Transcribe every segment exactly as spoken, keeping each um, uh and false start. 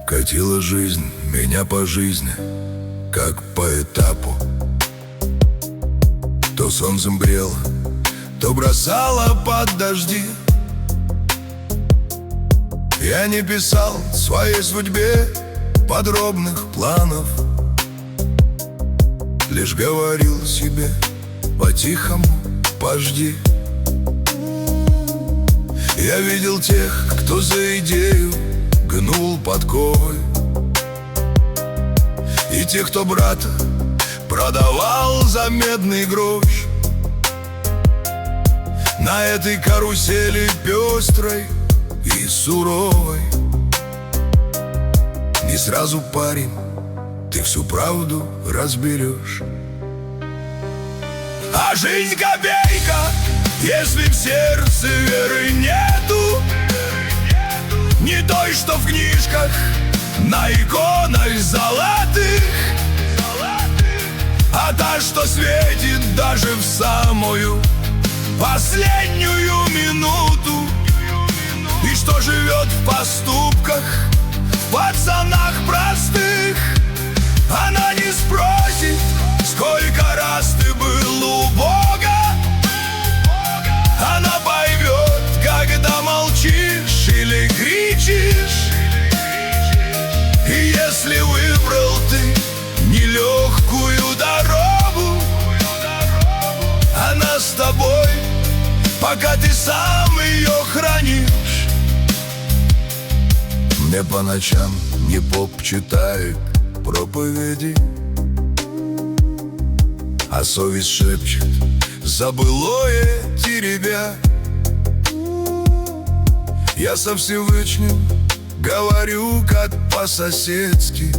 Катила жизнь меня по жизни, как по этапу. То солнцем брел, то бросала под дожди. Я не писал своей судьбе подробных планов, лишь говорил себе по-тихому: пожди. Я видел тех, кто за идею гнул подковы, и тех, кто брата продавал за медный грош. На этой карусели пестрой и суровой не сразу, парень, ты всю правду разберешь. А жизнь копейка, если в сердце веры нету, не той, что в книжках, на иконах золотых, а та, что светит даже в самую последнюю минуту, и что живет в поступках, в пацанах простых. Она не спросит, сколько раз ты был у Бога, она поймет, когда молчишь или кричишь. И если выбрал ты нелегкую дорогу, она с тобой, пока ты сам ее хранишь. Мне по ночам не поп читает проповеди, а совесть шепчет забылое теребя. Я со Всевышним говорю как по-соседски,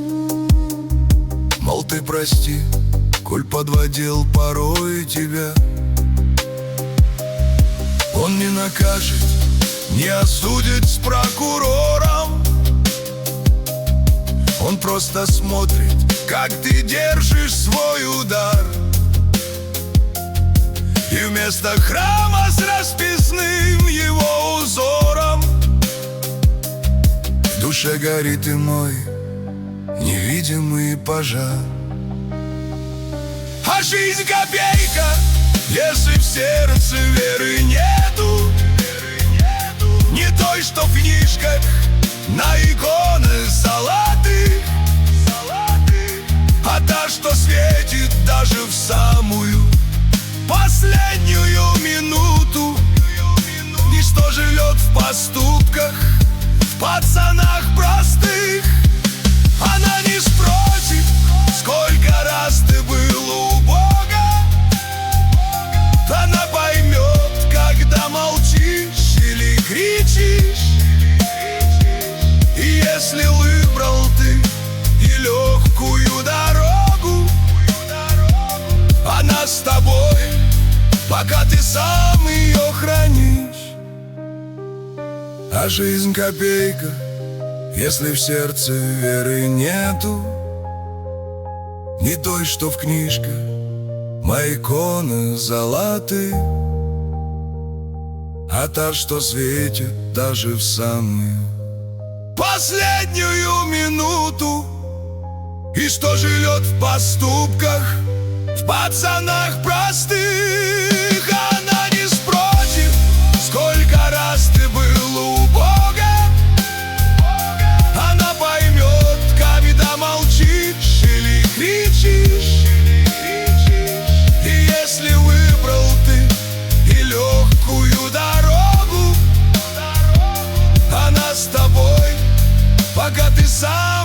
мол, ты прости, коль подводил порой тебя. Он не накажет, не осудит с прокурором, он просто смотрит, как ты держишь свой удар. И вместо храма с расписным его узором в душе горит и мой невидимый пожар. А жизнь копейка, если в сердце веры нету, не той, что в книжках, на иконах золотых, а та, что светит даже в самую последнюю минуту, и что живет в поступках, в пацанах простых. Она не спросит, сколько раз ты был у Бога, она поймет, когда молчишь или кричишь. И если выбрал ты и легкую дорогу, она с тобой, пока ты сам ее хранишь. А жизнь копейка, если в сердце веры нету, не той, что в книжках, мои иконы золотые, а та, что светит даже в самую последнюю минуту, и что живет в поступках, в пацанах простых. Она не спросит, сколько раз ты был у Бога, она поймет, когда молчишь или кричишь. И если выбрал ты и легкую дорогу, она с тобой, пока ты сам